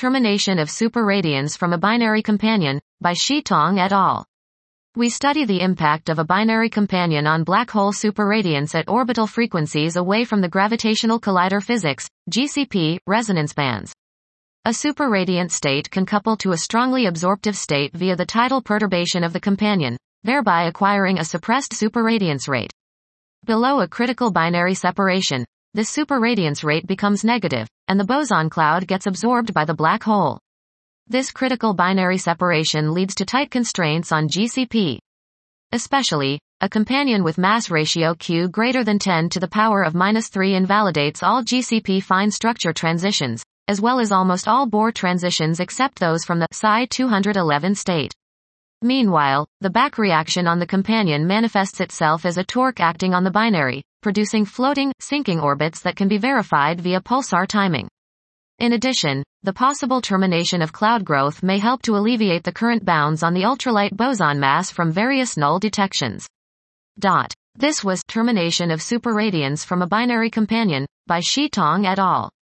Termination of superradiance from a binary companion, by Shi Tong et al. We study the impact of a binary companion on black hole superradiance at orbital frequencies away from the gravitational collider physics, GCP, resonance bands. A superradiant state can couple to a strongly absorptive state via the tidal perturbation of the companion, thereby acquiring a suppressed superradiance rate. Below a critical binary separation, this superradiance rate becomes negative, and the boson cloud gets absorbed by the black hole. This critical binary separation leads to tight constraints on GCP. Especially, a companion with mass ratio Q greater than 10 to the power of -3 invalidates all GCP fine structure transitions, as well as almost all Bohr transitions except those from the Psi 211 state. Meanwhile, the back reaction on the companion manifests itself as a torque acting on the binary, producing floating, sinking orbits that can be verified via pulsar timing. In addition, the possible termination of cloud growth may help to alleviate the current bounds on the ultralight boson mass from various null detections. This was Termination of Superradiance from a Binary Companion, by Shi Tong et al.